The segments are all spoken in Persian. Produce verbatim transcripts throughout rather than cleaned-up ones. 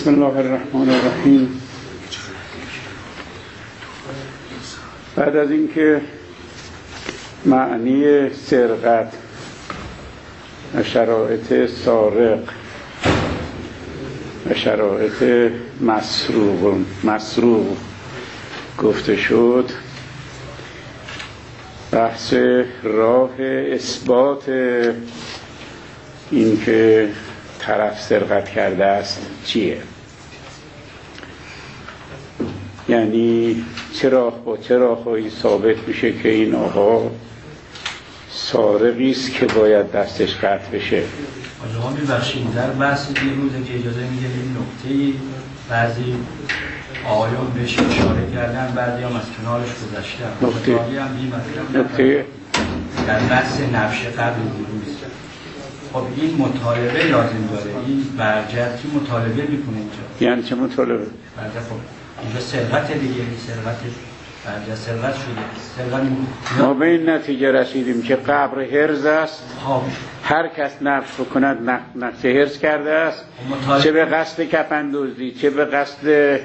بسم الله الرحمن الرحیم. بعد از اینکه معنی سرقت و شرایط سارق و شرایط مسروق مسروق گفته شد، بحث راه اثبات اینکه طرف سرقت کرده است چیه؟ یعنی چرا با چه راههایی ثابت میشه که این آقا سارقی است که باید دستش قطع بشه؟ آقا میبخشید، در بحث یه روزه که اجازه میده این نکته‌ای بعضی آقایون بهش اشاره کردن، بعضی هم از کنارش گذشتن. نکته هم بی‌مطلب نکته در بحث نفش قبل دیروز. خب این مطالبه لازم داره، این برجسته مطالبه میکنه اینجا. یعنی چه مطالبه؟ برجسته خب اینجا سرقت دیگه، این سرقت برجسته سرقت شده. سرقت ما به این نتیجه رسیدیم که قبر حرز است. خب هر کس نفش بکند نفش حرز کرده است، چه به قصد کفن دزدی، چه به قصد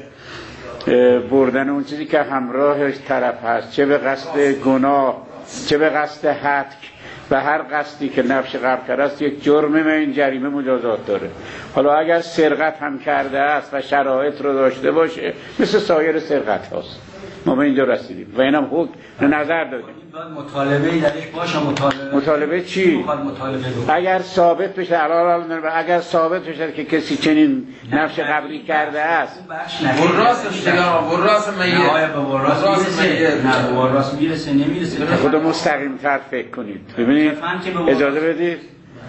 بردن اون چیزی که همراهش طرف هست، چه به قصد گناه، چه به قصد هتک و هر قصدی که نفش قبر کرده است یک جرمه و این جریمه مجازات داره. حالا اگر سرقت هم کرده است و شرایط رو داشته باشه مثل سایر سرقت هاست. ما به اینجا رسیدیم و اینم حکم نظر دادیم. مطالبه درش باشه. مطالبه مطالبه چی؟ مطالبه اگر ثابت بشه اگر ثابت بشه که کسی چنین نفش قبلی کرده است، وراث دیگه وراث میه نه به وراث میرسه، نه به وراث میرسه نمیرسه. خود مستقیم تر فکر کنید. ببینید اجازه بدید.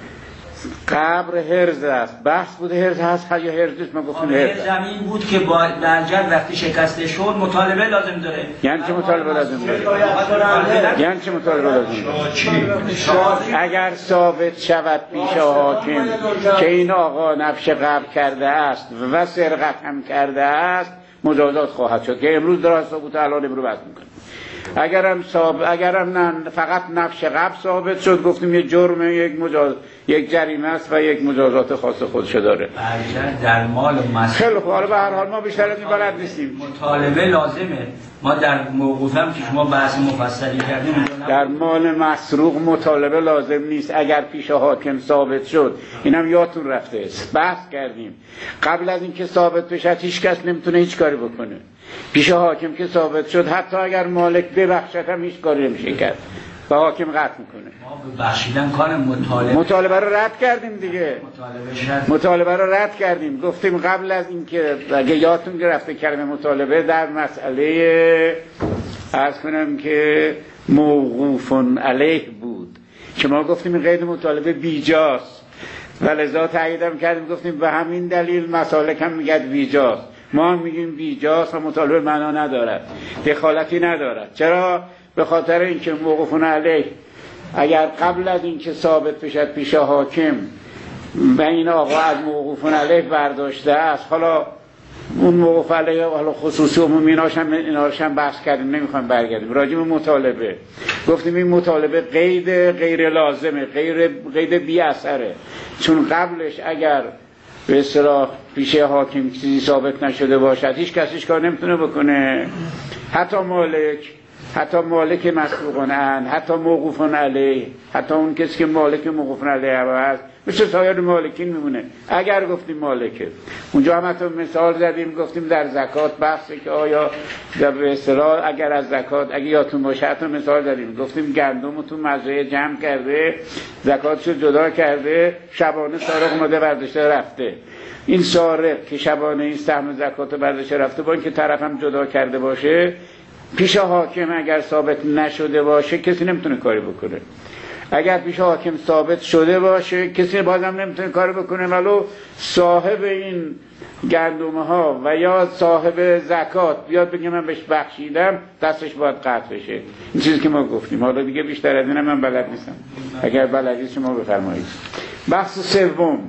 قبر حرز است. بحث بود حرز هست یا حرز نیست؟ ما گفتیم حرز. زمین بود که با درجت وقتی شکسته شد مطالبه لازم داره. یعنی چه مطالبه لازم داره؟ یعنی چه مطالبه لازم داره؟ اگر ثابت شود پیش حاکم که این آقا نفش قبر کرده است و سرقت هم کرده است مجازات خواهد شد که امروز در ثبوت الان امروز بحث می‌کنیم. اگرم ثابت اگرم نه فقط نفش قبر ثابت شد گفتیم یک جرم، یک مجاز یک جریمه است و یک مجازات خاص خودش داره. در مال مسئله خیلی خوب. حالا به هر حال ما بیشتر از این بلد نیستیم. مطالبه لازمه. ما در موقوفم که شما بحث مفصلی کردیم در مال مسروق مطالبه لازم نیست اگر پیش حاکم ثابت شد. اینم یادتون رفته است. بحث کردیم قبل از اینکه ثابت بشه هیچ کس نمیتونه هیچ کاری بکنه. پیش حاکم که ثابت شد حتی اگر مالک ببخشد هم هیچ کاری نمیشه کرد و حاکم قطع میکنه. ما بخشیدن کار مطالبه مطالبه رو رد کردیم دیگه. مطالبه, مطالبه رو رد کردیم. گفتیم قبل از اینکه اگه یادتون گرفته کلمه مطالبه در مسئله عرض کنم که موقوف علیه بود که ما گفتیم این قید مطالبه بیجاست و لذا تاییدم کردیم. گفتیم به همین دلیل مسالک هم میگه بیجاست. ما هم میگیم بیجاست و مطالبه معنا ندارد، دخالتی ندارد. چرا؟ به خاطر اینکه موقوف علیه اگر قبل از اینکه ثابت بشد پیش حاکم و این آقا از موقوف علیه برداشته است، حالا اون موقوف علیه حالا خصوصی عمومی ایناش هم ایناش هم بحث کردیم، نمیخوام برگردیم. راجع به مطالبه گفتیم این مطالبه قید غیر لازمه، غیر قید بی اثره، چون قبلش اگر به اصطلاح پیش حاکم چیزی ثابت نشده باشد هیچ کسیش کار نمیتونه بکنه. حتی مالک، حتی مالک مسروقان ان، حتی موقوف علیه، حتی اون کسی که مالک موقوف علیه هست مثل سایر مالکین میمونه. اگر گفتیم مالکه اونجا هم حتی مثال زدیم گفتیم در زکات بحثه که آیا به اصطلاح اگر از زکات اگه یادتون باشه حتی مثال زدیم گفتیم گندم تو مزرعه جمع کرده زکاتشو جدا کرده شبانه سارق اومده برداشته رفته. این سارق که شبانه این سهم زکات برداشته رفته با اینکه طرف هم جدا کرده باشه پیش حاکم اگر ثابت نشده باشه کسی نمیتونه کاری بکنه. اگر پیش حاکم ثابت شده باشه کسی بازم نمیتونه کاری بکنه ولو صاحب این گندمه ها و یا صاحب زکات بیاد بگه من بهش بخشیدم دستش باید قطع بشه. این چیزی که ما گفتیم. حالا دیگه بیشتر از اینم من بلد نیستم. اگر بلدید شما بفرمایید. بحث سوم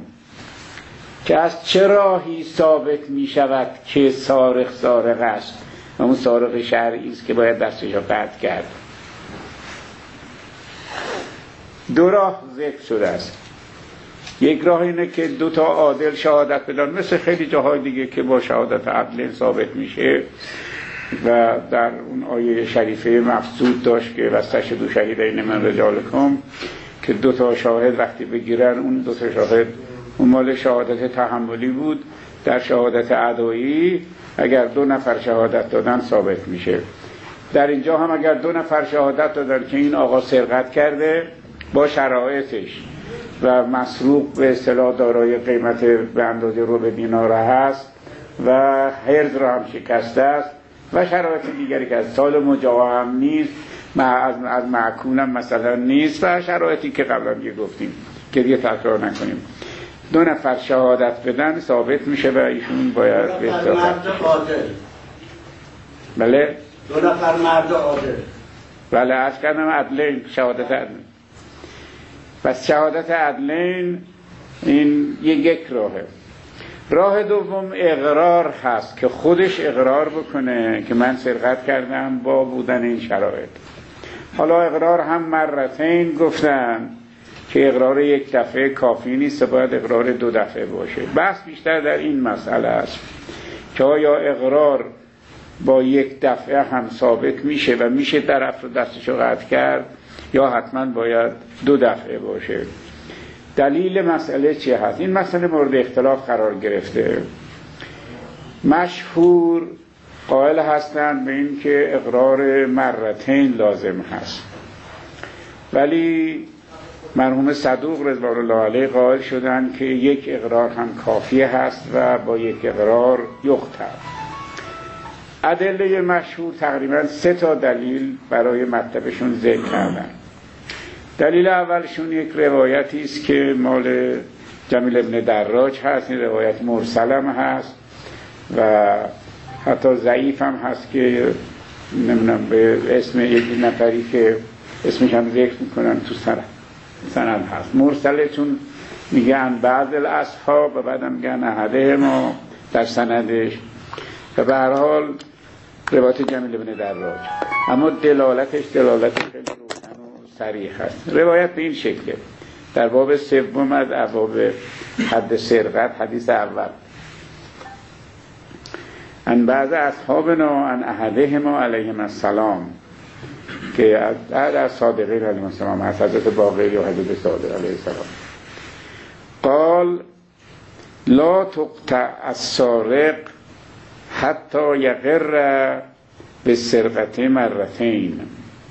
که از چه راهی ثابت می شود که سارق سارق است و اون سارق شرعی است که باید دستش رو قطع کرد. دو راه ذکر شده است. یک راه اینه که دو تا عادل شهادت بدن، مثل خیلی جاهای دیگه که با شهادت عدل ثابت میشه و در اون آیه شریفه مفسود داشت که واستشهدوا شهیدین من رجالکم، که دو تا شاهد وقتی بگیرن، اون دو تا شاهد اون مال شهادت تحملی بود. در شهادت ادایی اگر دو نفر شهادت دادن ثابت میشه. در اینجا هم اگر دو نفر شهادت دادن که این آقا سرقت کرده با شرایطش و مسروق به اصطلاح دارای قیمت به اندازه ربع دینار هست و حرز را هم شکسته است و شرایط دیگری که از سال مجاوا هم نیست، از از معکون هم مثلا نیست و شرایطی که قبلا یه گفتیم که دیگه تکرار نکنیم، دو نفر شهادت بدن ثابت میشه و ایشون باید به اصطلاح مرد عادل. بله دو نفر مرد عادل. بله عرض کردم عدلین، شهادت عدلین. پس شهادت عدلین این یک راهه. راه دوم اقرار هست که خودش اقرار بکنه که من سرقت کردم با بودن این شرایط. حالا اقرار هم مرتين گفتن که اقرار یک دفعه کافی نیست، باید اقرار دو دفعه باشه. بحث بیشتر در این مسئله است که آیا اقرار با یک دفعه هم ثابت میشه و میشه طرف رو دستشو قطع کرد یا حتما باید دو دفعه باشه. دلیل مسئله چی هست؟ این مسئله مورد اختلاف قرار گرفته. مشهور قائل هستند به این که اقرار مرتين لازم هست، ولی مرحوم صدوق رضوان الله علیه قائل شدن که یک اقرار هم کافی هست و با یک اقرار یختر. ادله مشهور تقریبا سه تا دلیل برای مطلبشون ذکر کردن. دلیل اولشون یک روایتی است که مال جمیل ابن دراج هست، این روایت مرسل هم هست و حتی ضعیف هم هست که نمیدونم به اسم یک نفری که اسمش هم ذکر میکنن تو سند سند هست. مرسله چون میگن بعض الاصحاب و بعدم میگن احده ما در سندش و به هر حال روایت جمیل ابن دراج، اما دلالتش دلالت خیلی روشن و صریح هست. روایت به این شکله در باب سوم از ابواب حد سرقت، حدیث اول، ان بعض اصحابنا ان احدهما علیهم السلام، که از از صادقین علیهم السلام هست، حضرت باقری و حضرت صادق علیه السلام، قال لا تقطع السارق حتی یقر بالسرقت مرتين.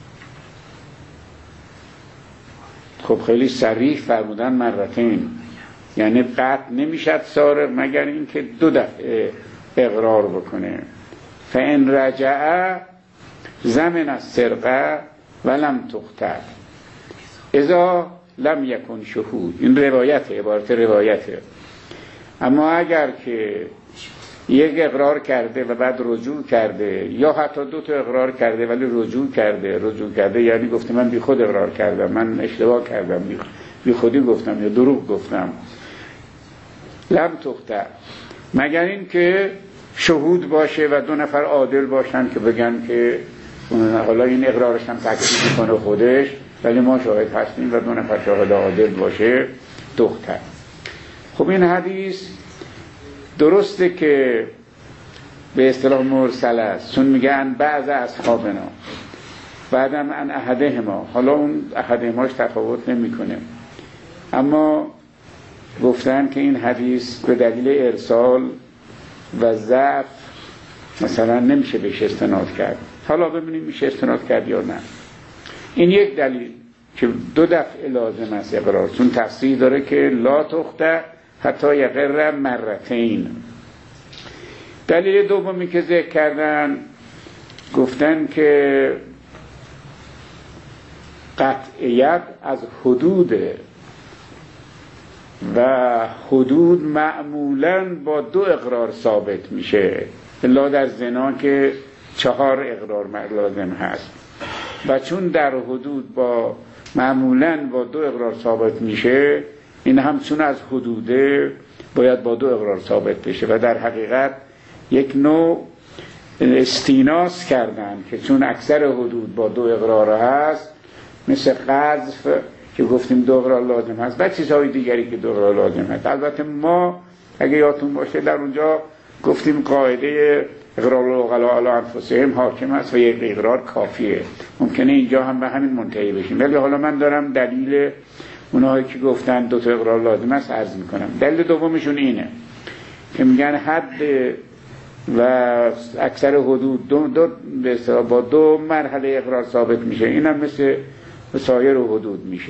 خب خیلی صریح فرمودن مرتين، یعنی قطع نمیشد سارق مگر اینکه دو دفعه اقرار بکنه. فان رجع زمن السرقه ولم تقطع اذا لم یکن شهود. این روایت، عبارت روایته. اما اگر که یک اقرار کرده و بعد رجوع کرده یا حتی دو تا اقرار کرده ولی رجوع کرده، رجوع کرده یعنی گفته من بی خود اقرار کردم، من اشتباه کردم، بی خودی گفتم یا دروغ گفتم، لم تقطع، مگر این که شهود باشه و دو نفر عادل باشن که بگن که حالا این اقرارش هم تکذیب کنه خودش ولی ما شاهد هستیم و دو نفر شاهد عادل باشه دختر. خب این حدیث درسته که به اصطلاح مرسل است، چون میگن بعض اصحابنا بعدم ان احدهما، حالا اون احدهماش تفاوت نمیکنه، اما گفتن که این حدیث به دلیل ارسال و ضعف مثلا نمیشه بهش استناد کرد. حالا ببینیم میشه استناد کرد یا نه. این یک دلیل که دو دفعه لازم است اقرار، چون تفسیر داره که لا تقطع حتی یقر مرتين. دلیل دومی که ذکر کردن گفتن که قطعیت از حدوده و حدود معمولاً با دو اقرار ثابت میشه، الا در زنا که چهار اقرار لازم هست و چون در حدود با معمولاً با دو اقرار ثابت میشه، این هم چون از حدوده باید با دو اقرار ثابت بشه و در حقیقت یک نوع استیناس کردن که چون اکثر حدود با دو اقرار هست، مثل قذف که گفتیم دو اقرار لازم هست و چیزهای دیگری که دو اقرار لازم هست. البته ما اگه یادتون باشه در اونجا گفتیم قاعده اقرار العقلاء علی انفسهم حاکم است و یک اقرار کافیه. ممکنه اینجا هم به همین منتهی بشیم، ولی حالا من دارم دلیل اونایی که گفتن دو تا اقرار لازم است عرض میکنم. دلیل دومشون اینه که میگن حد و اکثر حدود دو, دو به اصطلاح با دو مرحله اقرار ثابت میشه، اینم مثل سایر حدود میشه.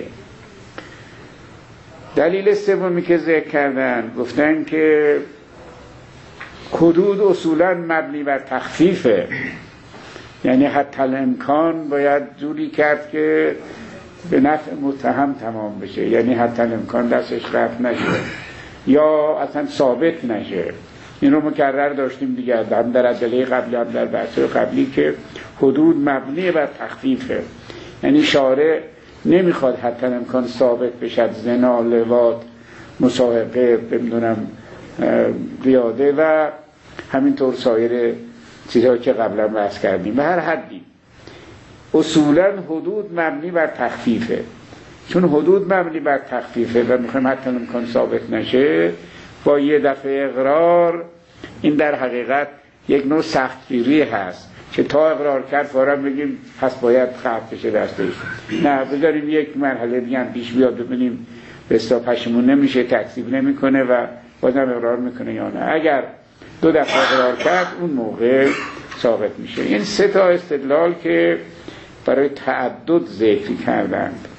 دلیل سومی که ذکر کردن گفتن که حدود اصولا مبنی بر تخفیفه، یعنی حتی الامکان باید جوری کرد که به نفع متهم تمام بشه، یعنی حتی الامکان دستش رفت نشه یا اصلا ثابت نشه. این رو مکرر داشتیم دیگه هم در ادله قبلی هم در بحث قبلی که حدود مبنی بر تخفیفه، یعنی شارع نمیخواد حتی الامکان ثابت بشد زنا، لواط، مصاحبه، بمیدونم قیاده و همینطور سایر چیزهایی که قبلا بحث کردیم. به هر حدی اصولا حدود مبنی بر تخفیفه. چون حدود مبنی بر تخفیفه و میخوایم حتی الامکان ثابت نشه، با یه دفعه اقرار این در حقیقت یک نوع سختگیری هست که تا اقرار کرد فوراً بگیم پس باید خط بشه دستش. نه، بذاریم یک مرحله دیگه هم پیش بیاد ببینیم به اصطلاح پشیمون نمیشه، تکذیب نمیکنه و بازم اقرار میکنه یا نه. اگر دو دفعه اقرار کرد اون موقع ثابت میشه. این سه تا استدلال که برای تعدد ذکر کردند.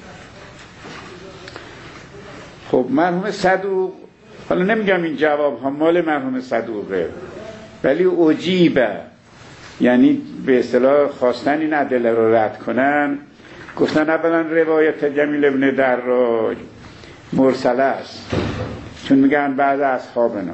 خب مرحوم صدوق، حالا نمیگم این جواب ها مال مرحوم صدوقه، ولی عجیبه، یعنی به اصطلاح خواستن این ادله رو رد کنن. گفتن اولا روایت جمیل ابن دراج مرسله است، چون میگن بعض اصحابنا.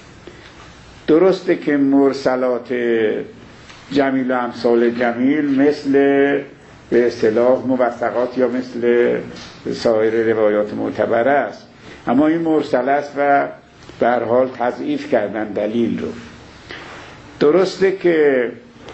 درسته که مرسلات جمیل و امثال جمیل مثل به اصطلاح موثقات یا مثل سایر روایات معتبر است، اما این مرسل است و به هر حال تضعیف کردن دلیل رو. درسته که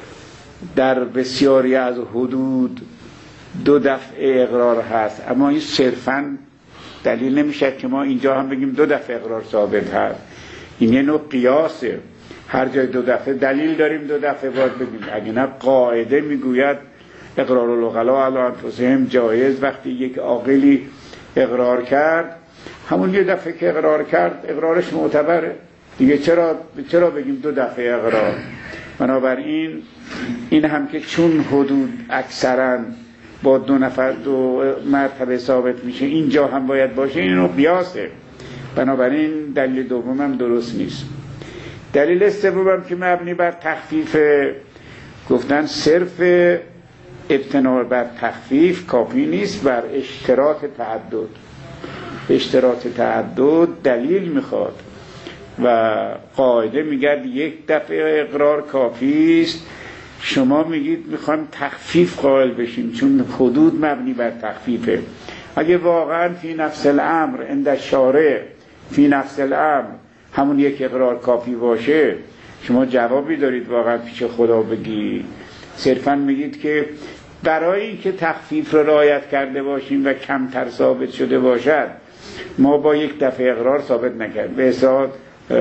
در بسیاری از حدود دو دفعه اقرار هست، اما این صرفاً دلیل نمیشه که ما اینجا هم بگیم دو دفعه اقرار ثابت هست. این یه نوع قیاسه، هر جای دو دفعه دلیل داریم دو دفعه باید بگیم. اگه نه قاعده میگوید اقرار العقلاء علی انفسهم جایز وقتی یک عاقلی اقرار کرد، همون یه دفعه که اقرار کرد اقرارش معتبره دیگه، چرا چرا بگیم دو دفعه اقرار؟ بنابراین این هم که چون حدود اکثرا با دو نفر دو مرتبه ثابت میشه، اینجا هم باید باشه، این رو قیاسه. بنابراین دلیل دوم هم درست نیست. دلیل سوم هم که مبنی بر تخفیف، گفتن صرف ابتنا بر تخفیف کافی نیست، بر اشتراط تعدد. اشتراط تعدد دلیل میخواد و قاعده میگه یک دفعه اقرار کافی است. شما میگید میخوایم تخفیف قائل بشیم چون حدود مبنی بر تخفیفه. اگه واقعا فی نفس الامر عند الشارع فی نفس الامر همون یک اقرار کافی باشه، شما جوابی دارید واقعا پیش خدا بگی؟ صرفا میگید که برای اینکه تخفیف رو رعایت کرده باشیم و کمتر ثابت شده باشد ما با یک دفعه اقرار ثابت نکردیم، به اصطلاح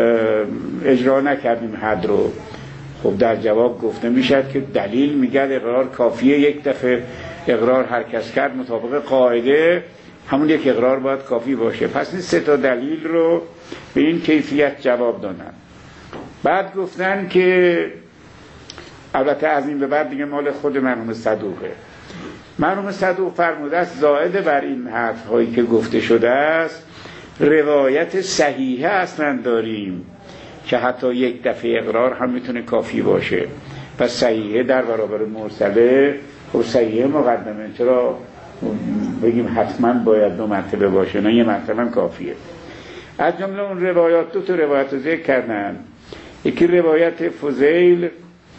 اجرا نکردیم حد رو. خب در جواب گفته میشد که دلیل میگه اقرار کافیه، یک دفعه اقرار هر کس کرد مطابق قاعده همون یک اقرار باید کافی باشه. پس این سه تا دلیل رو به این کیفیت جواب دادن. بعد گفتن که البته از این به بعد دیگه مال خود مرحوم صدوقه. مرحوم صدوق فرموده است زائد بر این حرف هایی که گفته شده است روایت صحیحه اصلا داریم که حتی یک دفعه اقرار هم میتونه کافی باشه. پس صحیحه در برابر مرسله، خب صحیحه مقدمه، چرا بگیم حتما باید دو مرتبه باشه؟ نه، یه مرتبه هم کافیه. از جمله اون روایات دو تا روایت رو ذکر کردن. یکی روایت فضیل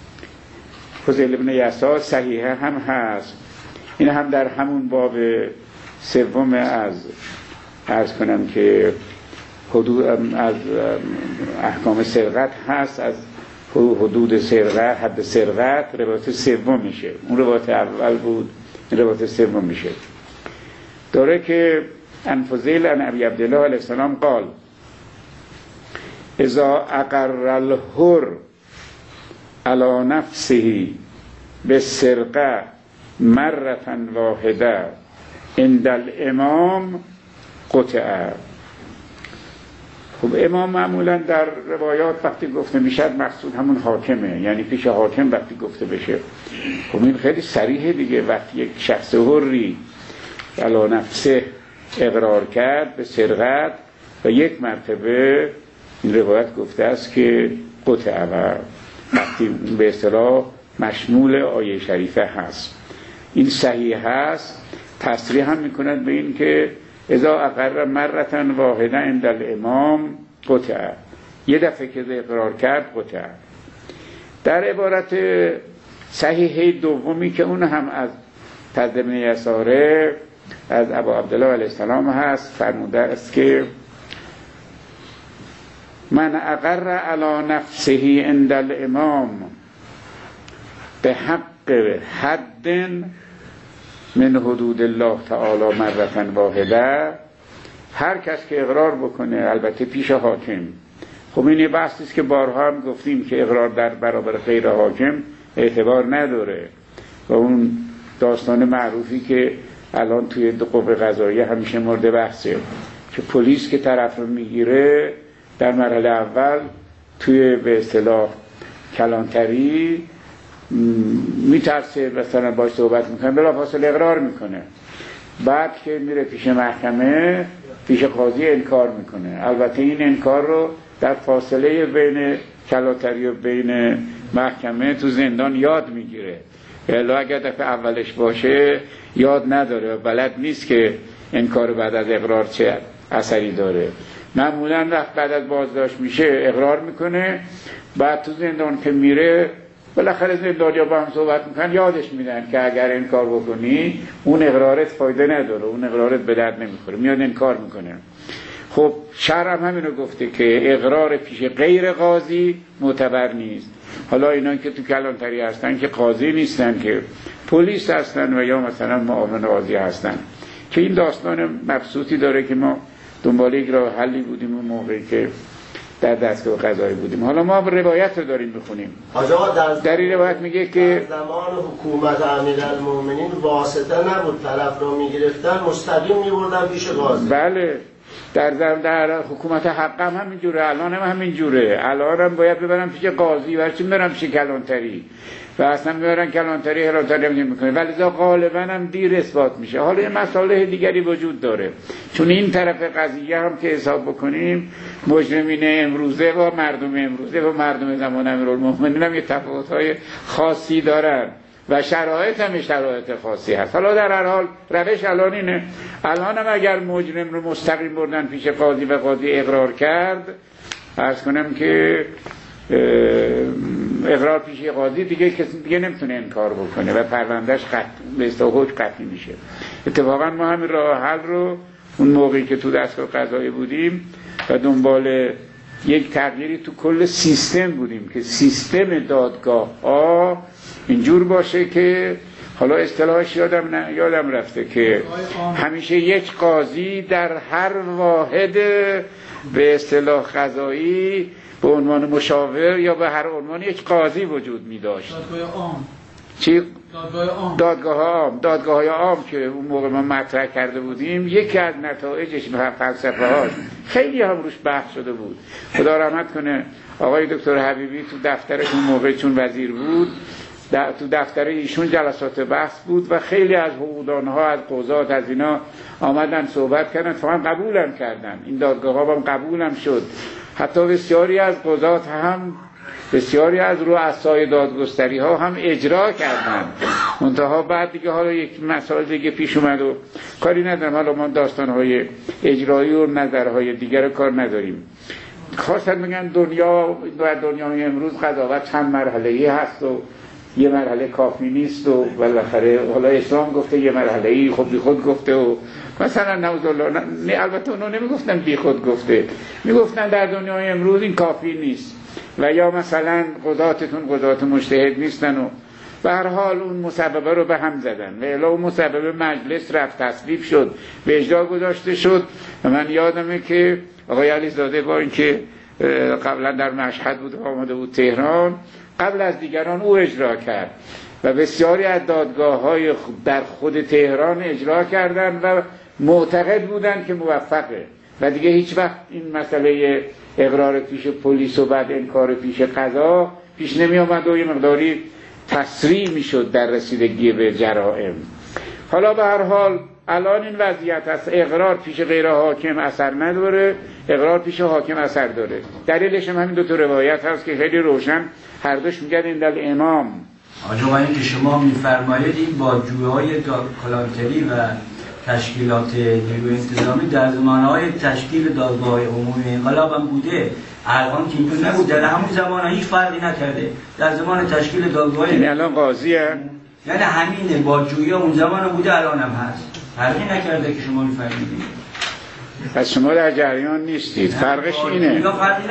فضیل ابن یسار صحیحه هم هست، این هم در همون باب سوم از عرض کنم که حدود از احکام سرقت هست، از حدود سرقت، حد سرقت روایت سوم میشه. اون روایت اول بود، این روایت سوم میشه. داره که انفضیل ان ابی عبدالله علیه السلام قال اذا اقر الحر على نفسه بالسرقه مرة واحده عند الامام قطع. خب امام معمولا در روایات وقتی گفته میشه مقصود همون حاکمه، یعنی پیش حاکم وقتی گفته بشه. خب این خیلی صریحه دیگه، وقتی یک شخص حری علی نفسه اقرار کرد به سرقت و یک مرتبه این روایت گفته است که قطع و وقتی به اصطلاح مشمول آیه شریفه هست. این صحیح هست، تصریح هم میکند به این که اذا اقر مرة واحده عند الامام قطع، یه دفعه که اقرار کرد قطع. در عبارت صحیحه دومی که اون هم از ترجمه یساره از ابا عبدالله علیه السلام هست، فرموده است که من اقر علی نفسه عند الامام به حق حد من حدود الله تعالی مرة واحده، هر کس که اقرار بکنه البته پیش حاکم. خب این بحثی است که بارها هم گفتیم که اقرار در برابر غیر حاکم اعتبار نداره و اون داستان معروفی که الان توی قوه قضاییه همیشه مورد بحثه که پلیس که طرف رو میگیره در مرحله اول توی به اصطلاح کلانتری میترسه، مثلا باش صحبت میکنه، بلافاصله اقرار میکنه، بعد که میره پیش محکمه پیش قاضی انکار میکنه. البته این انکار رو در فاصله بین کلانتری و بین محکمه تو زندان یاد میگیره، الا اگر دفعه اولش باشه یاد نداره و بلد نیست که انکار بعد از اقرار چه اثری داره. معمولا وقت بعد از بازداشت میشه اقرار میکنه، بعد تو زندان که میره بالاخره زندانیا با هم صحبت میکنن، یادش میدن که اگر انکار بکنی اون اقرارت فایده نداره، اون اقرارت به درد نمیخوره، میاد انکار میکنه. خب شرع هم همینو گفته که اقرار پیش غیر قاضی معتبر نیست. حالا اینا که تو کلانتری هستن که قاضی نیستن، که پلیس هستن و یا مثلا معاون قاضی هستن، که این داستان مبسوطی داره که ما دنبال یک راه حلی بودیم اون موقعی که در دستگاه قضایی بودیم. حالا ما روایت رو داریم بخونیم. در, در این روایت میگه که در زمان حکومت امیرالمومنین واسطه نبود، طرف رو میگرفتن مستقیم میبردن پیش قاضی. بله، در در حکومت حق هم همینجوره، الان هم همینجوره. الان هم باید ببرن پیش قاضی، برچی میبرن پیش کلانتری و اصلا میبرن کلانتری هلانتری هم نمیکنه، ولی ذا غالبا هم دیر اثبات میشه. حالا یه مسائل دیگری وجود داره، چون این طرف قضیه هم که حساب بکنیم مجرمین امروزه و مردم امروزه و مردم زمان امیرالمومنین هم یه تفاوت‌های خاصی دارن و شرایط هم شرایط خاصی هست. حالا در هر حال روش الان اینه، الان هم اگر مجرم رو مستقیم بردن پیش قاضی و قاضی اقرار کرد، عرض کنم که اقرار پیش قاضی دیگه کسی دیگه نمیتونه انکار بکنه و پروندهش قطع به اصطلاح قطعی میشه. اتفاقا ما همین راه حل رو اون موقعی که تو دستگاه قضایی بودیم و دنبال یک تغییری تو کل سیستم بودیم که سیستم دادگاه ها اینجور باشه که حالا اصطلاحش یادم نه یادم رفته که همیشه یک قاضی در هر واحد به اصطلاح قضایی به عنوان مشاور یا به هر عنوان یک قاضی وجود می داشت. دادگاه عام. چی؟ دادگاه عام. دادگاه عام. دادگاه عام که اون موقع ما مطرح کرده بودیم، یکی از نتایجش و فلسفه هاش خیلی هم روش بحث شده بود. خدا رحمت کنه آقای دکتر حبیبی تو دفترش اون موقع چون وزیر بود، تو دفتر ایشون جلسات بحث بود و خیلی از حقوقدانها از قضات از اینا آمدن صحبت کردن، فهم قبولم کردن، این دادگاه ها هم قبولم شد. حتی بسیاری از قضات هم بسیاری از رؤسای دادگستری ها هم اجرا کردن. منتها بعد دیگه حالا یک مسائل دیگه پیش اومد و کاری ندارم، حالا ما داستان های اجرایی و نظرهای دیگر کار نداریم. خواستن بگن دنیا و دنیای امروز قضاوت چند مرحله‌ای هست و یه مرحله کافی نیست و بالاخره حالا اسلام گفته یه مرحله‌ای خب بی خود گفته و مثلا نعوذ الله نه، البته اونها نمیگفتن بی خود گفته، میگفتن در دنیای امروز این کافی نیست و یا مثلا قضاتتون قضات مجتهد نیستن و به هر حال اون مسببه رو به هم زدن و الی اون مسببه مجلس رفت تصویب شد به اجرا گذاشته شد. و من یادمه که آقای علیزاده با اینکه قبلا در مشهد بود آمده بود تهران، قبل از دیگران او اجرا کرد و بسیاری از دادگاه‌های در خود تهران اجرا کردند و معتقد بودند که موفقه و دیگه هیچ وقت این مسئله اقرار پیش پلیس و بعد انکار پیش قضا پیش نمی آمد و یه مقداری تسریع می شد در رسیدگی به جرائم. حالا به هر حال الان این وضعیت است، اقرار پیش غیر حاکم اثر نداره، اقرار پیش حاکم اثر داره. دلیلش هم همین دو تا روایت هست که خیلی روشن هر دوش میگن این دل امام. آجا این که شما میفرمایید این با جوهای کلانتری و تشکیلات نیروی انتظامی در زمانهای تشکیل دادگاه عمومی انقلاب هم بوده، الان که اینطور نبود، در همون زمان هیچ فرقی نکرده. در زمان تشکیل دادگاه یعنی الان قاضی هم یعنی همینه، با جویی اون زمان بوده الان هم هست، فرقی نکرده که شما میفرمایید. پس شما در جریان نیستید. فرقش اینه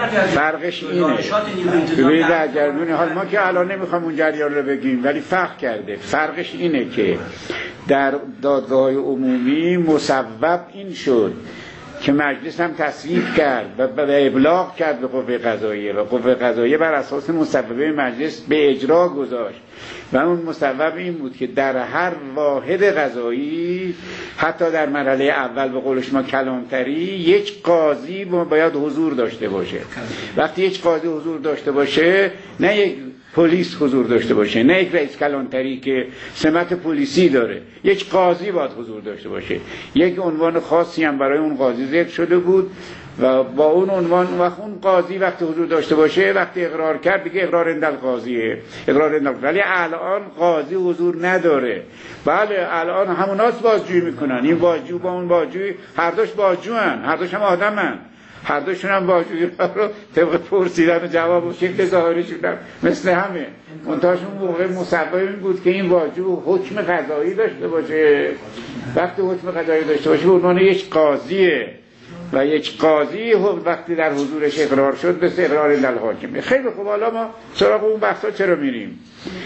فرقش اینه ببینید در جریان. حال ما که الان نمیخوام اون جریان رو بگیم ولی فرق کرده. فرقش اینه که در دادگاه عمومی مصوب این شد که مجلس هم تصویب کرد و به ابلاغ کرد به قوه قضاییه و قوه قضاییه بر اساس مصوبه مجلس به اجرا گذاشت و اون مصوب این بود که در هر واحد قضایی حتی در مرحله اول به قول شما کلانتری یک قاضی باید حضور داشته باشه. وقتی یک قاضی حضور داشته باشه نه یک پلیس حضور داشته باشه، نه یک رئیس کلانتری که سمت پلیسی داره، یک قاضی باید حضور داشته باشه. یک عنوان خاصی هم برای اون قاضی ذکر شده بود و با اون عنوان وقت اون قاضی وقتی حضور داشته باشه وقتی اقرار کرد دیگه اقرار اندل قاضیه، اقرار اندل. ولی الان قاضی حضور نداره. بله الان هموناست بازجویی میکنن، این بازجو با اون بازجوی هر دوش بازجوان، هر دوش هم آدمن، هر دوشون هم بازجویی رو طبق پرسیدن و جواب و شکل ظاهری شدن مثل همه. منتهاشون موقع مصوب این بود که این بازجو حکم قضایی داشته باشه. وقتی حکم قضایی داشته باشه به عنوان یک قاضیه و یک قاضی وقتی در حضورش اقرار شد به اقرار اندل حاکمه. خیلی خوب، حالا ما سراغ اون بحثا چرا میریم؟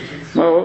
ما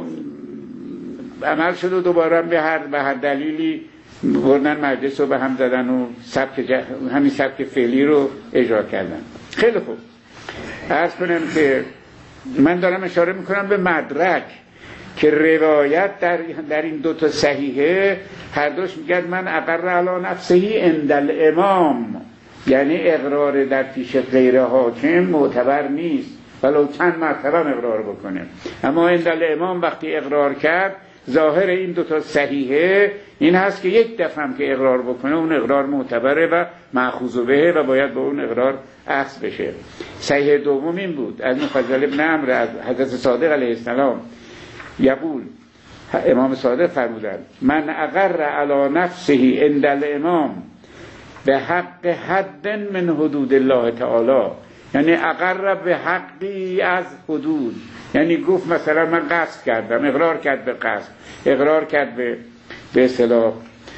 عمل شد و دوباره به هر به هر دلیلی بردن مجلس رو به هم زدن و سبک جه... همین سبک فعلی رو اجرا کردن. خیلی خوب، عرض کنم که من دارم اشاره میکنم به مدرک که روایت در, در این دو تا صحیحه هر دوش میگن من اقر علی نفسه اندل امام، یعنی اقرار در پیش غیر حاکم معتبر نیست ولو چند مرتبه اقرار بکنه، اما اندل امام وقتی اقرار کرد ظاهر این دو تا صحیحه این هست که یک دفعه هم که اقرار بکنه اون اقرار معتبره و مأخوذ به و باید به اون اقرار اخذ بشه. صحیح دوم این بود از مفضل ابن عمرو از حضرت صادق علیه السلام یقول، امام صادق فرمودند من اقر علی نفسه عند الامام به حق حد من حدود الله تعالی، یعنی اقر به حقی از حدود، یعنی گفت مثلا من قصد کردم، اقرار کرد به قصد، اقرار کرد به به اصطلاح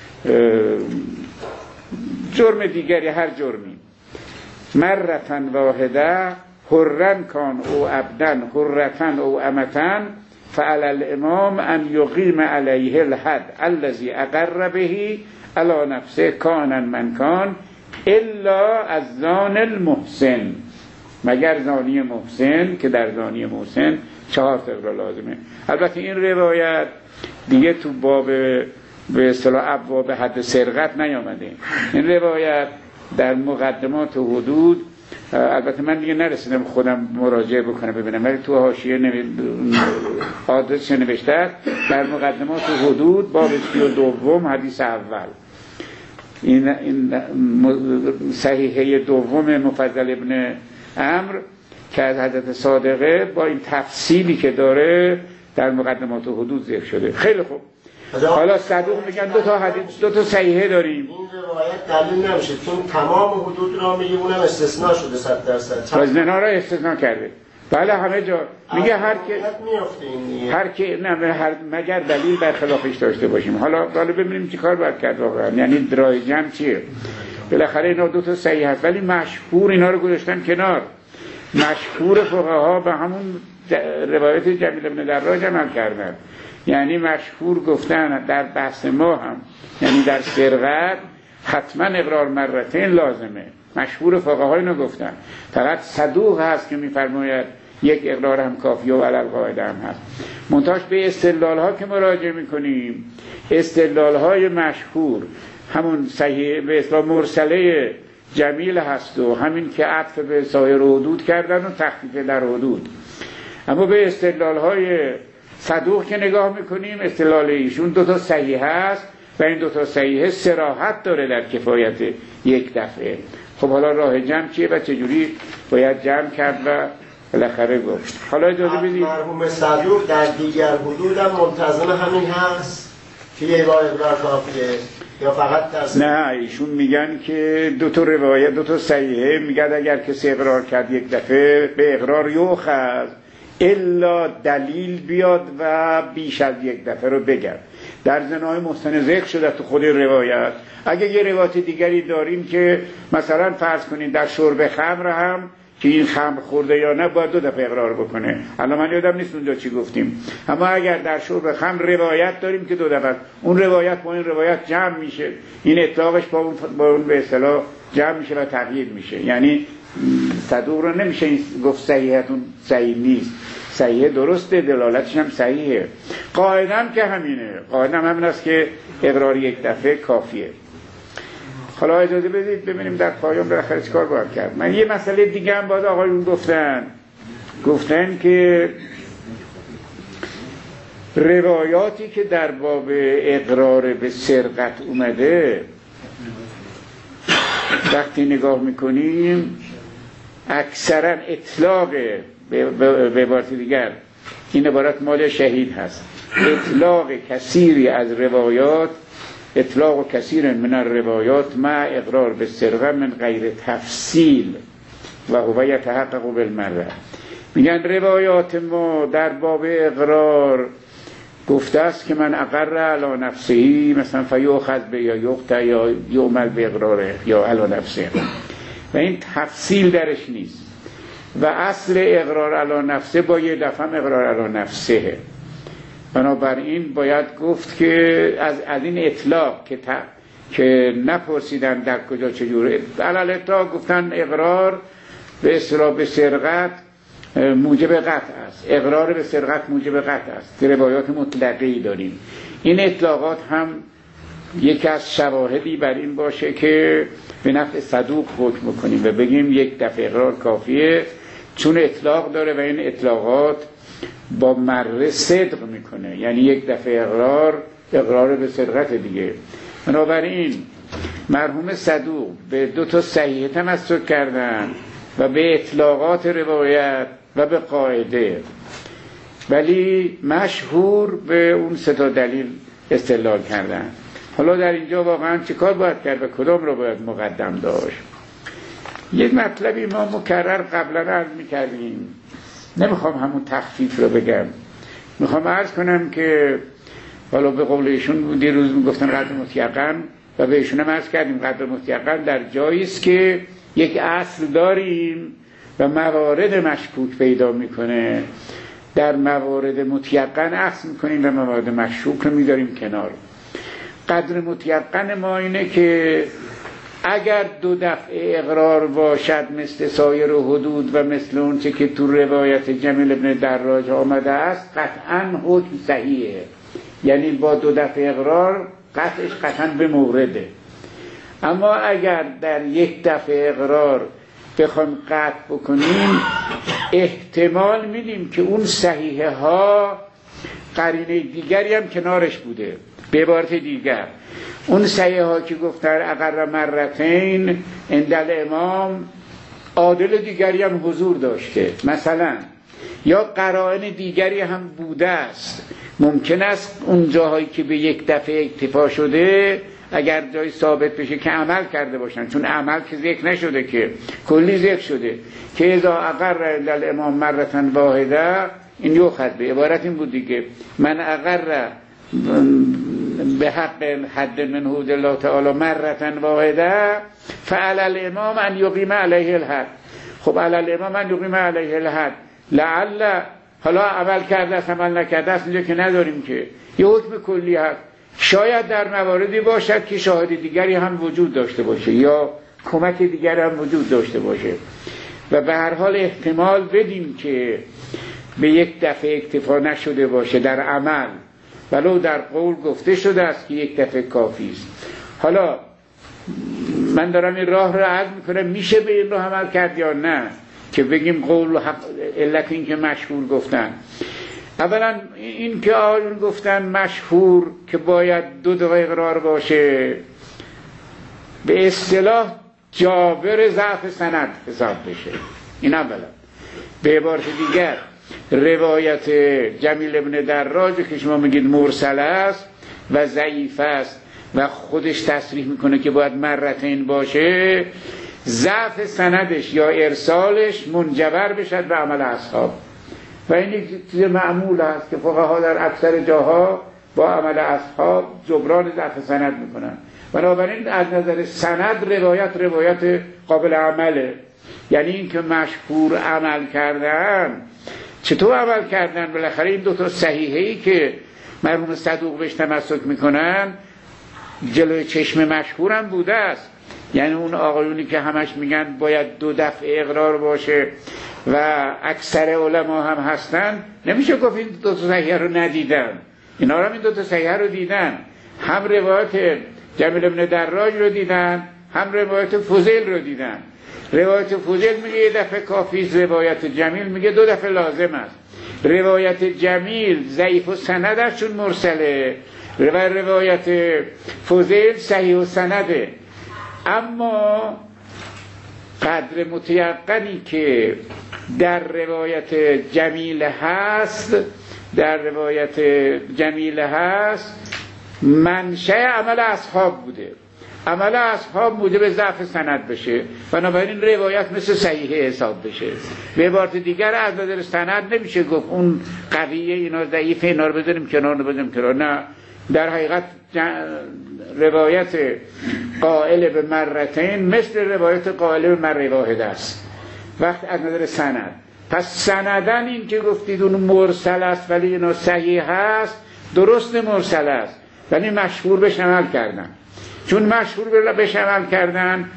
جرم دیگری، هر جرمی، مرتن واحده حرن کان او عبدن حرتن او امتن فعلى الامام ان یقیم علیه الحد الذی اقر به علی نفسه کانا من کان الا از زان المحسن، مگر زانی محسن که در زانی محسن چهار تا اقرار لازمه. البته این روایت دیگه تو باب به اصطلاح ابواب حد سرقت نیامده. این روایت در مقدمات و حدود، البته من دیگه نرسیدم خودم مراجعه بکنم ببینم، ولی تو حاشیه نوی... آدرسش نوشته در مقدمات و حدود باب سی و دوم حدیث اول. این, این صحیحه دوم مفضل ابن عمرو که از حضرت صادقه با این تفصیلی که داره در مقدمات و حدود ذکر شده. خیلی خوب، حالا صدوق میگن دو تا حدیث دو تا صحیحه داریم. این روایت دلیل نمیشه چون تمام حدود را میگه اونم استثناء شده صد درصد. زنا را استثناء کرده. بله همه جا میگه هر که هر که نه هر مگر دلیل برخلافش داشته باشیم. حالا حالا ببینیم چیکار باید کرد واقعا، یعنی درای جمع چیه. بالاخره اینا دو تا صحیح هست ولی مشهور اینا رو گذاشتن کنار. مشهور فقها به همون روایت جمیل بن دراج عمل کردن، یعنی مشهور گفتن در بحث ما هم، یعنی در سرقت حتما اقرار مرتين لازمه. مشهور فقها اینو گفتن. فقط صدوق هست که میفرماید یک اقرار هم کافیه و علل قاعده هم هست. منتهاش به استدلال ها که مراجعه میکنیم، استدلال های مشهور همون صحیح به اصطلاح مرسله جمیل هست و همین که عطف به سایر حدود کردن و تخفیف در حدود. اما به استدلال های صدوق که نگاه میکنیم، استدلال ایشون دو تا صحیح هست و این دو تا صحیح صراحت داره در کفایت یک دفعه. خب حالا راه جمع چیه و چجوری باید جمع کرد و بالاخره گفت. حالا اجازه بدید مرحوم صدوق در دیگر حدود هم منتظم همین هست که یه بار اقرار کافیه یا فقط تصدیق؟ نه، ایشون میگن که دو تا روایت دو تا صحیحه، میگن اگر کسی اقرار کرد یک دفعه به اقرار یوخذ الا دلیل بیاد و بیش از یک دفعه رو بگن. در زنای مستند ذکر شده تو خود روایت. اگه یه روایت دیگری داریم که مثلا فرض کنین در شرب خمر هم که این خمر خورده یا نه باید دو دفعه اقرار بکنه. الان من یادم نیست اونجا چی گفتیم، اما اگر در شرب خمر روایت داریم که دو دفعه، اون روایت با این روایت جمع میشه، این اطلاقش با اون با اون به اصطلاح جمع میشه و تغییر میشه. یعنی صدوق رو نمیشه گفت صحیحتون صحیح نیست، صحیح درسته، دلالتش هم صحیحه. قاعده هم که همینه، قاعده هم همین است که اقرار یک دفعه کافیه. حالا اجازه بدید ببینیم در پایان بالاخره چیکار باید کرد. من یه مسئله دیگه هم باید آقایون گفتن گفتن که روایاتی که در باب اقرار به سرقت اومده وقتی نگاه میکنیم اکثرا اطلاق به عبارت دیگر این عبارت مال شهید هست، اطلاق کثیری از روایات، اطلاق کثیر من الروایات مع اقرار به سرقه من غیر تفصیل و هو یتحقق بالمره. میگن روایات ما در باب اقرار گفته است که من اقر علی نفسهی مثلا فیؤخذ به یا یقطع یا یعمل به اقراره یا علی نفسه، و این تفصیل درش نیست و اصل اقرار علی نفسه با یه دفعه اقرار علی نفسه. بنابراین باید گفت که از, از این اطلاق که, تا... که نپرسیدن در کجا چجوره، علل اطلاق گفتن اقرار به اصطلاح به سرقت موجب قطع است، اقرار به سرقت موجب قطع است، روایات مطلقی داریم. این اطلاقات هم یکی از شواهدی بر این باشه که به نفع صدوق حکم کنیم و بگیم یک دفعه اقرار کافیه، چون اطلاق داره و این اطلاقات با مره صدق میکنه، یعنی یک دفعه اقرار اقرار به سرقت دیگه. بنابراین مرحوم صدوق به دو تا صحیح تمسک کردن و به اطلاقات روایت و به قاعده، ولی مشهور به اون سه تا دلیل استدلال کردن. حالا در اینجا واقعا چه کار باید کرد و کدام رو باید مقدم داشت؟ یک مطلبی ما مکرر قبلا عرض میکردیم، نمیخوام همون تخفیف رو بگم، میخوام عرض کنم که حالا به قول ایشون دیروز میگفتن قدر مطلقاً و به ایشون هم عرض کردیم قدر مطلقاً در جایی است که یک اصل داریم و موارد مشکوک پیدا میکنه، در موارد مطلقاً اصل میکنیم و موارد مشکوک رو میداریم کنار. قدر مطلقاً ما اینه که اگر دو دفعه اقرار باشد مثل سایر حدود و مثل اون چه که تو روایت جمیل بن دراج آمده است قطعاً حکم صحیحه، یعنی با دو دفعه اقرار قطعش قطعاً به مورده. اما اگر در یک دفعه اقرار بخوایم قطع بکنیم احتمال میدیم که اون صحیحه ها قرینه دیگری هم کنارش بوده. به عبارت دیگر اون صحیحه ها که گفتن اقر مرتين عند الامام عادل دیگری هم حضور داشته مثلا، یا قرائن دیگری هم بوده است. ممکن است اون جاهایی که به یک دفعه اکتفا شده اگر جایی ثابت بشه که عمل کرده باشن، چون عمل که ذکر نشده که کلی ذکر شده که اذا اقر عند الامام مرتين واحده این یوخذ به عبارت این بود دیگه، من اقر به حق حد من حدود الله تعالی مرتين واحده فعلى الامام ان یقیم علیه الحد. خب علی الامام من یقیم علیه الحد لعل، حالا عمل کرده است عمل نکرده است اینجا که نداریم که، یه حکم کلی هست. شاید در مواردی باشد که شاهد دیگری هم وجود داشته باشه یا کمک دیگری هم وجود داشته باشه و به هر حال احتمال بدیم که به یک دفعه اکتفا نشده باشه در عمل، ولو در قول گفته شده است که یک دفعه کافی است. حالا من دارم این راه رو عرض میکنم میشه به این راه عمل کرد یا نه که بگیم قول و حق علت این که مشهور گفتن. اولا این که آقایون گفتن مشهور که باید دو دو اقرار باشه به اصطلاح جابر ضعف سند حساب بشه. این اولا. به عبارت دیگر روایت جمیل ابن دراج که شما میگید مرسل است و ضعیف است و خودش تصریح میکنه که باید مرتين باشه، ضعف سندش یا ارسالش منجبر بشد به عمل اصحاب و این چیز معمول است که فقها در اکثر جاها با عمل اصحاب جبران ضعف سند میکنن. بنابراین از نظر سند روایت روایت قابل عمله، یعنی این که مشهور عمل کردن. چطور عمل کردن؟ بالاخره این دو تا صحیحه‌ای که مرحوم صدوق بهش تمسک میکنن جلوی چشم مشهورم بوده است. یعنی اون آقایونی که همش میگن باید دو دفعه اقرار باشه و اکثر علما هم هستن، نمیشه گفت این دو تا صحیحه رو ندیدن. اینا هم این دو تا صحیحه رو دیدن، هم روایت جمیل ابن دراج رو دیدن هم روایت فضیل رو دیدن. روایت فضیل میگه یه دفعه کافی است، روایت جمیل میگه دو دفعه لازم است. روایت جمیل ضعیف و سندش چون مرسله و روایت فضیل صحیح و سنده. اما قدر متیقنی که در روایت جمیل هست در روایت جمیل هست منشأ عمل اصحاب بوده، عمل اصحاب موجب ضعف سند بشه، بنابراین روایت مثل صحیحه حساب بشه. به عبارت دیگر از نظر سند نمیشه گفت اون قویه اینا ضعیفه اینا رو بذاریم کنار رو بذاریم کنار. نه، در حقیقت روایت قائل به مرتين مثل روایت قائل به مره واحده است وقت از نظر سند. پس سندن این که گفتید اون مرسل است ولی اینا صحیح است، درست مرسل است ولی مشهور بهش عمل کردن. چون مشهور بهش عمل کردن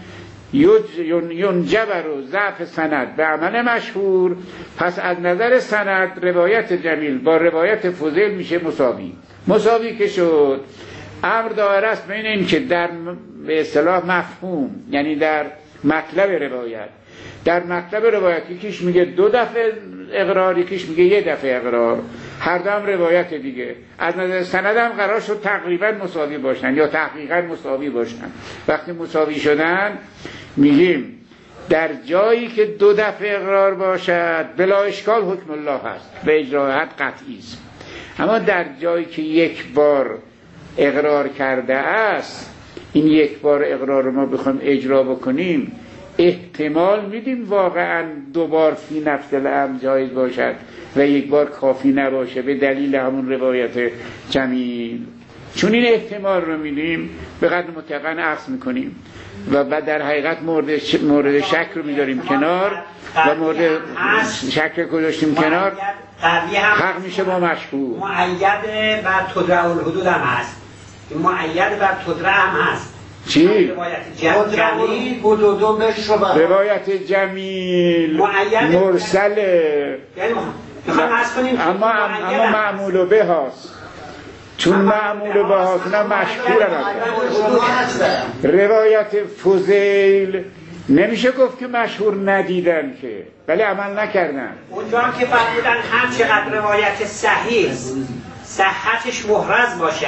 ینجبر و ضعف سند به عمل مشهور، پس از نظر سند روایت جمیل با روایت فضیل میشه مساوی. مساوی که شد امر دائره است بین این که در به اصطلاح مفهوم، یعنی در مطلب روایت، در مطلب روایت یکیش میگه دو دفعه اقرار یکیش میگه یه دفعه اقرار، هر دو هم روایت دیگه. از نظر سند هم قرار شد تقریبا مساوی باشن یا تحقیقا مساوی باشن. وقتی مساوی شدن میگیم در جایی که دو دفعه اقرار باشد بلا اشکال حکم الله هست به اجرای حد قطعی است. اما در جایی که یک بار اقرار کرده است، این یک بار اقرار رو ما بخوایم اجرا بکنیم احتمال میدیم واقعا دو بار فی نفس الامر جایز باشد و یک بار کافی نباشه به دلیل همون روایت جمیل. چون این احتمال رو میدیم به قدر متقن عکس میکنیم و بعد در حقیقت مورد ش... مورد شک رو میذاریم کنار و مورد شک رو گذاشتیم کنار، حق میشه با مشهور. مؤید بر تدرع الحدود هم هست، مؤید بر تدرع هم هست. چی؟ روایت جمیل حدودو بشو روایت جمیل مرسله، یعنی میخوام عرض کنیم اما اما معمول به هاست، چون معمول به هاست نه مشهور هست. روایت فضیل نمیشه گفت که مشهور ندیدن که ولی عمل نکردن. اونجا هم که فرمودن هر چقدر روایت صحیح صحتش محرز باشه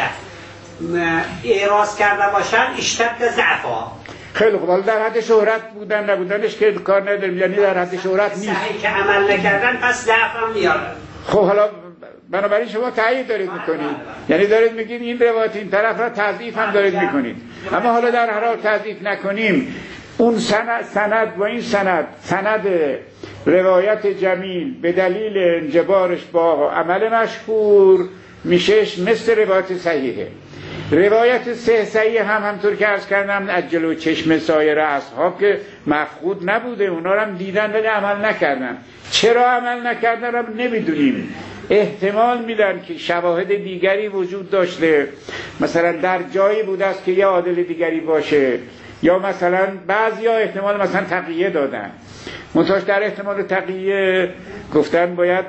اعراض کرده باشن اشتد ضعفا. خیلی خوب، حالا در حد شهرت بودن نبودنش که کار نداریم، یعنی در حد شهرت نیست صحیح که عمل نکردن پس ضعف هم میارن. خب حالا بنابراین شما تایید دارید میکنید، یعنی دارید میگید این روایت این طرف را تضعیف هم دارید میکنید. اما حالا در هر حال تضعیف نکنیم، اون سند سند و این سند سند روایت جمیل به دلیل انجبارش با عمل مشهور میشهش مثل روایت صحیحه روایت سه صحیح هم همطور که عرض کردم از جلو چشم سایر اصحاب که مفقود نبوده، اونا رو هم دیدن ولی عمل نکردن. چرا عمل نکردن رو نمیدونیم. احتمال میدن که شواهد دیگری وجود داشته، مثلا در جایی بوده است که یه عادل دیگری باشه، یا مثلا بعضی ها احتمال مثلا تقیه دادن. منتهاش در احتمال تقیه گفتن باید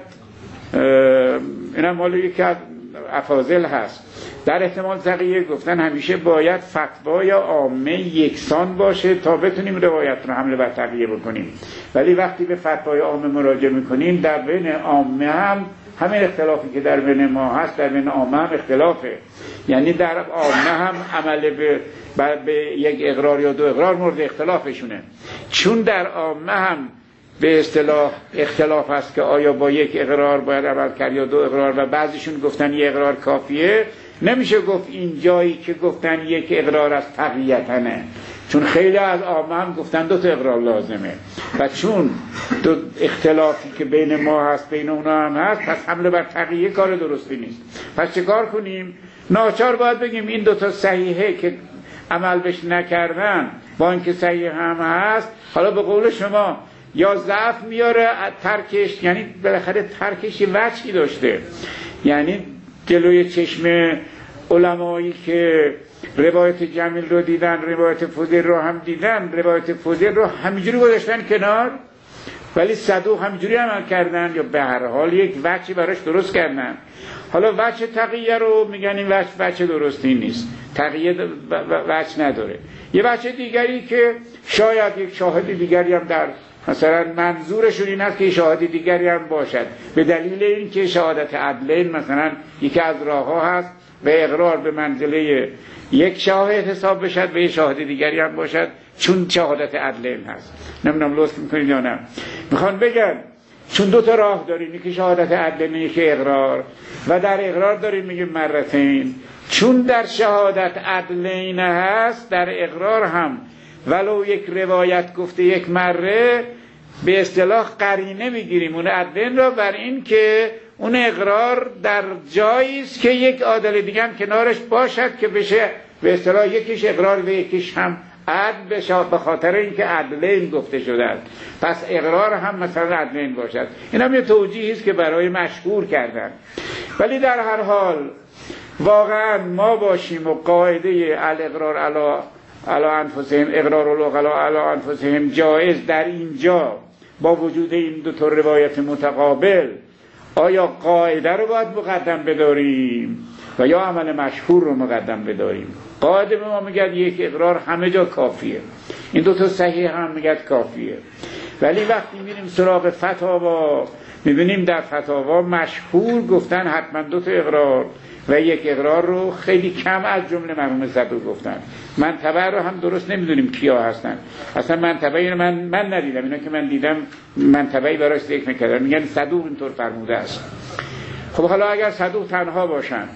اینم مال یکی از افاضل هست، در احتمال تقیه گفتن همیشه باید فتوا یا عامه یکسان باشه تا بتونیم روایت رو حمله بر تقیه بکنیم. ولی وقتی به فتوای عامه مراجعه میکنیم در بین عامه هم همین اختلافی که در بین ما هست در بین عامه هم اختلافه. یعنی در عامه هم عمل به, به یک اقرار یا دو اقرار مورد اختلافشونه، چون در عامه هم به اصطلاح اختلاف هست که آیا با یک اقرار باید عمل کرد یا دو اقرار، و بعضیشون گفتن یک اقرار کافیه. نمیشه گفت این جایی که گفتن یک اقرار از تقییتنه، چون خیلی از عامه هم گفتن دو تا اقرار لازمه، و چون دو اختلافی که بین ما هست بین اونا هم هست، پس حمله بر تقییه کار درستی نیست. پس چه کار کنیم؟ ناچار باید بگیم این دو تا صحیحه که عمل بهش نکردن با اینکه صحیح هم هست، حالا به قول شما یا ضعف میاره ترکش، یعنی بالاخره ترکش یه وجهی داشته. یعنی جلوی چشم علمایی که روایت جمیل رو دیدن، روایت فضیل رو هم دیدن، روایت فضیل رو همینجوری گذاشتن کنار، ولی صدوق همینجوری عمل کردن، یا به هر حال یک وجهی براش درست کردن. حالا وجه تقیه رو میگن این وجه وجه درستی نیست، تقیه وجه نداره. یه وجه دیگری که شاید یک شاهد دیگری هم در مثلا منظورشون این است که شاهد دیگری هم باشد، به دلیل این که شهادت عدلین مثلا یکی از راه ها هست به اقرار به منزله یک شاهد حساب بشد و یک شاهد دیگری هم باشد، چون شهادت عدلین هست. نمیدونم لطف میکنید یا نه. میخوان بگن چون دو تا راه داریم، یکی شهادت عدلین یکی اقرار، و در اقرار داریم میگیم مرتين، چون در شهادت عدلین هست در اقرار هم ولو یک روایت گفته یک مره به اصطلاح قرینه میگیریم اون عدلین را بر این که اون اقرار در جایی است که یک عادل دیگه هم کنارش باشد که بشه به اصطلاح یکیش اقرار و یکیش هم عدل بشه، به خاطر اینکه عدلین گفته شده است. پس اقرار هم مثلا عدلین باشد. این هم یه توجیهی است که برای مشهور کردن. ولی در هر حال واقعا ما باشیم و قاعده الاقرار علی علی انفسهم اقرار العقلاء علی انفسهم جایز در اینجا با وجود این دو تا روایت متقابل، آیا قاعده رو باید مقدم بداریم و یا عمل مشهور رو مقدم بداریم؟ قاعده به ما میگه یک اقرار همه جا کافیه، این دو تا صحیح هم میگه کافیه. ولی وقتی میریم سراغ فتاوا میبینیم در فتاوا مشهور گفتن حتما دو تا اقرار و یک اقرار رو خیلی کم از جمله مرحوم صدوق گفتن. منطبع رو هم درست نمیدونیم کیا هستن، اصلا منطبعی رو من من ندیدم، اینا که من دیدم منطبعی براش ذکر نکردن، میگن صدوق اینطور فرموده است. خب حالا اگر صدوق تنها باشن،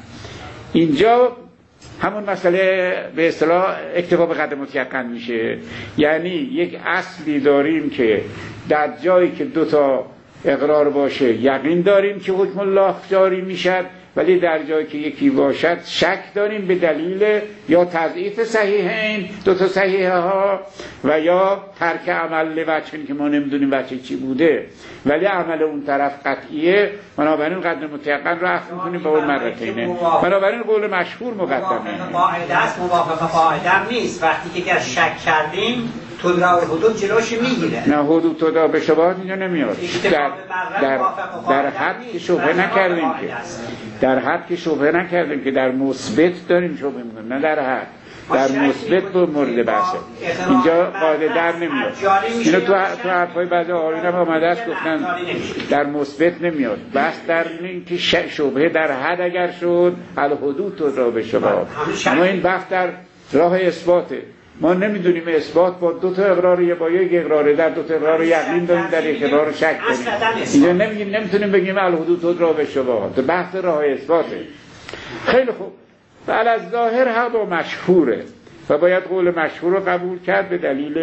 اینجا همون مسئله به اصطلاح اکتفا به قدر متیقن میشه. یعنی یک اصلی داریم که در جایی که دو تا اقرار باشه یقین داریم که حکم الله جاری میشد، ولی در جایی که یکی باشد شک داریم به دلیل یا تضعیف صحیحین دو تا صحیحه ها و یا ترک عمل وجهین که ما نمیدونیم وجه چی بوده، ولی عمل اون طرف قطعیه. بنابراین قدر متیقن رو عفو میکنیم با اون مرتینه. بنابراین قول مشهور مقدمه. قاعده است، موافق قاعده نیست. وقتی که شک کردیم تدرا و حدود جلوش میگیره. نه، حدود تدرا به شبهات اینجا نمیاد. در در در حد که شبهه نکردیم که در حد که شبهه نکردیم که در مثبت داریم شبهه میکنیم، نه در حد. در مثبت به مورد بحثه. اینجا قاعده در نمیاد. اینو تو تو حرفای بعضی آقایون هم آمده است گفتن در مثبت نمیاد. بحث در این که شبهه در حد اگر شد الحدود تدرا به شبهات. اما این بحث در راه اثباته. ما نمیدونیم اثبات با دو تا اقرار یا با یک اقرار، در دو تا اقرار یقین داریم در یک اقرار شک کنیم. اینجا نمیگیم نمیتونیم بگیم الحدود تدرا به شبهات. بحث راه اثباته. خیلی خوب. بل از ظاهر حق و مشهوره و باید قول مشهور رو قبول کرد به دلیل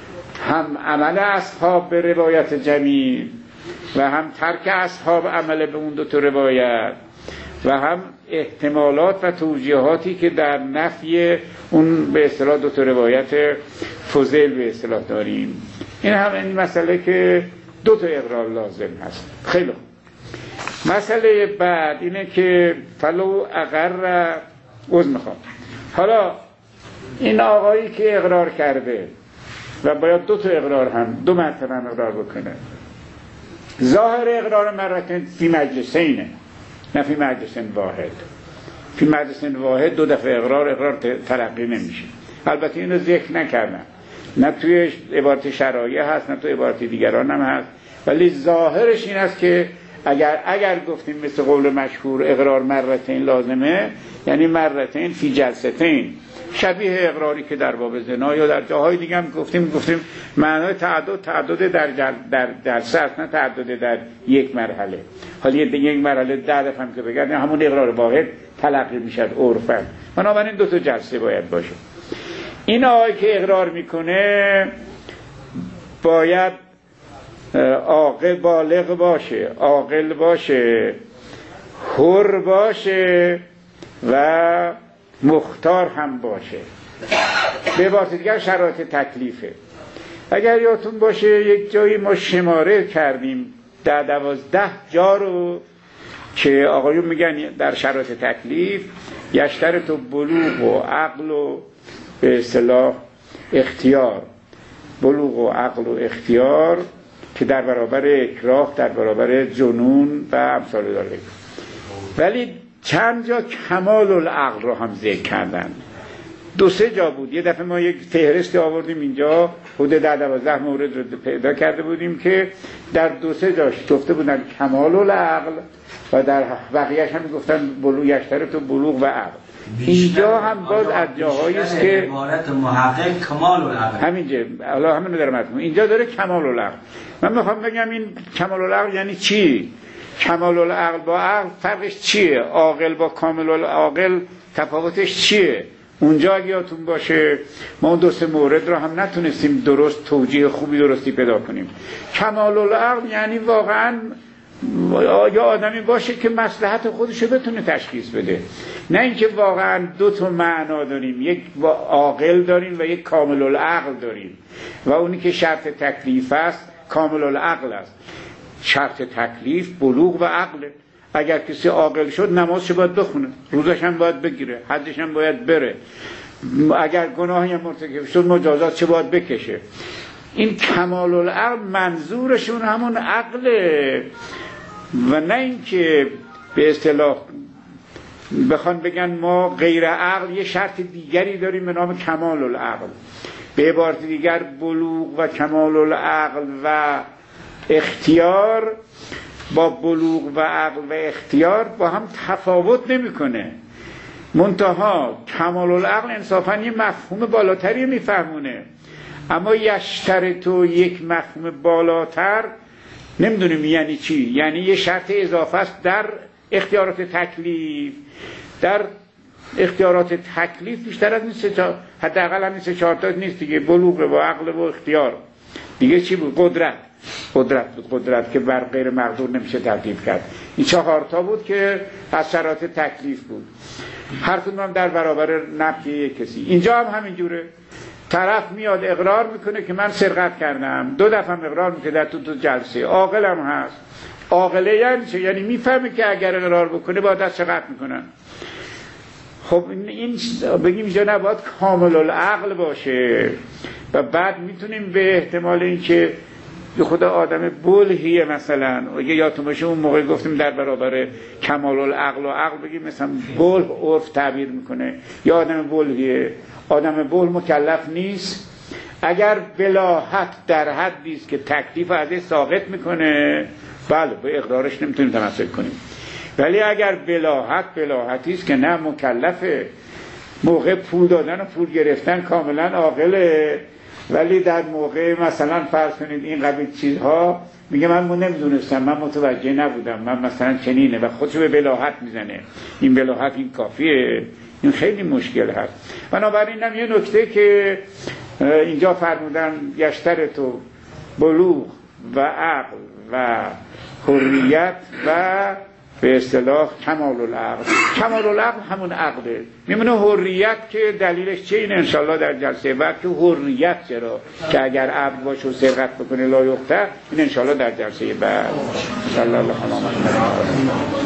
هم عمل اصحاب به روایت جمیل و هم ترک اصحاب عمل به اون دو تا روایت و هم احتمالات و توجیهاتی که در نفی اون به اصطلاح دو تا روایت فضیل به اصطلاح داریم. این هم این مسئله که دو تا اقرار لازم هست. خیلی خوب. مسئله بعد اینه که فلو اقر عذر میخوام. حالا این آقایی که اقرار کرده و باید دو تا اقرار هم دو مرتبه هم اقرار بکنه، ظاهر اقرار مرتين فی مجلسینه، نه فی مجلس واحد. فی مجلس واحد دو دفعه اقرار اقرار تلقی نمیشه. البته اینو ذکر نکردم، نه توی عبارت شرایع هست نه توی عبارت دیگران هم هست، ولی ظاهرش این است که اگر اگر گفتیم مثل قول مشهور اقرار مرتين لازمه، یعنی مرتين فی جلستين، شبیه اقراری که در باب زنا یا در جاهای دیگه هم گفتیم گفتیم معنای تعدد تعدد در جل در درس است، نه تعدد در یک مرحله. حالا یک مرحله ده دفعه هم که بگن همون اقرار واحد تلقی میشد عرفاً. بنابراین دو تا جلسه باید باشه. این آقایی که اقرار میکنه باید عاقل بالغ باشه، عاقل باشه، حر باشه و مختار هم باشه. به عبارت دیگر شرایط تکلیفه. اگر یادتون باشه یک جایی ما شماره کردیم در دوازده جا رو که آقایون میگن در شرایط تکلیف یشترط و بلوغ و عقل و به اصطلاح اختیار، بلوغ و عقل و اختیار که در برابر اکراه، در برابر جنون و امثال داره. ولی چند جا کمال العقل رو هم ذکر کردن. دو سه جا بود. یه دفعه ما یک فهرستی آوردیم اینجا، حدود ده دوازده مورد رو پیدا کرده بودیم که در دو سه جاش گفته بودن کمال العقل و در بقیه‌اش هم گفتن بلوغ یشترط و بلوغ و عقل. اینجا هم باز از جاهایی است که عبارت محقق کمال العقل همینجا، حالا همین رو دارم مفهوم. اینجا داره کمال العقل. من میخوام بگم این کمال العقل یعنی چی؟ کمال العقل با عقل فرقش چیه؟ عاقل با کامل العقل تفاوتش چیه؟ اونجا اگه یادتون باشه ما اون دو سه مورد رو هم نتونستیم درست توجیه خوبی درستی پیدا کنیم. کمال العقل یعنی واقعا یا آدمی باشه که مصلحت خودش رو بتونه تشخیص بده، نه اینکه واقعا دو تا معنا داریم، یک عاقل داریم و یک کامل العقل داریم و اونی که شرط تکلیف است کامل العقل است. شرط تکلیف بلوغ و عقله. اگر کسی عاقل شد نمازش باید بخونه، روزش هم باید بگیره، حجش هم باید بره، اگر گناهی هم مرتکب شد مجازات چه باید بکشه. این کمال العقل منظورشون همون عقله و نه اینکه به اصطلاح بخوان بگن ما غیر عقل یه شرط دیگری داریم به نام کمال العقل. به عبارت دیگر بلوغ و کمال العقل و اختیار با بلوغ و عقل و اختیار با هم تفاوت نمیکنه. منتها کمال العقل انصافا یه مفهوم بالاتری میفهمونه، اما یشترط و یک مفهوم بالاتر نمیدونیم یعنی چی. یعنی یه شرط اضافه است در اختیارات تکلیف. در اختیارات تکلیف بیشتر از این سه تا، حداقل همین سه چهار تا نیست دیگه، بلوغ و عقل و اختیار. دیگه چی بود؟ قدرت. قدرت بود، قدرت که بر غیر مقدور نمیشه ترتیب کرد. این چهار تا بود که از شرایط تکلیف بود. هر کدوم هم در برابر نفی کسی. اینجا هم همینجوره. طرف میاد اقرار میکنه که من سرقت کردم، دو دفعه اقرار میکنه در تو تو جلسه. عاقلم هست. عاقله یعنی چه؟ یعنی میفهمه که اگر اقرار بکنه باید از چقدر میکنن. خب این بگیم اینجا نباید کامل العقل باشه و بعد میتونیم به احتمال این که به خدا آدم بلهیه مثلا، اگه یادتون باشه اون موقع گفتیم در برابر کمال العقل و عقل بگیم مثلا بله عرف تعبیر میکنه یا آدم بلهیه. آدم بله مکلف نیست اگر بلاحت در حدی است که تکلیف ازش ساقط میکنه، بله به اقرارش نمیتونیم تمسک کنیم. ولی اگر بلاحت بلاحتی است که نه مکلفه، موقع پول دادن و پول گرفتن کاملا عاقله، ولی در موقع مثلا فرض کنید این قبیل چیزها میگه من نمیدونستم، من متوجه نبودم، من مثلا چنینه و خودشو به بلاحت میزنه. این بلاحت این کافیه؟ این خیلی مشکل هست. بنابراین هم یه نکته که اینجا فرمودن یشترط و بلوغ و عقل و حریت و به اصطلاح کمال العقل. کمال العقل همون عقله. میمونه حریت که دلیلش چه؟ این انشالله در جلسه بعد که حریت چرا که اگر عبد باشه و سرقت بکنه لا یقطع، این انشالله در جلسه بعد. صلی الله علیه و آله.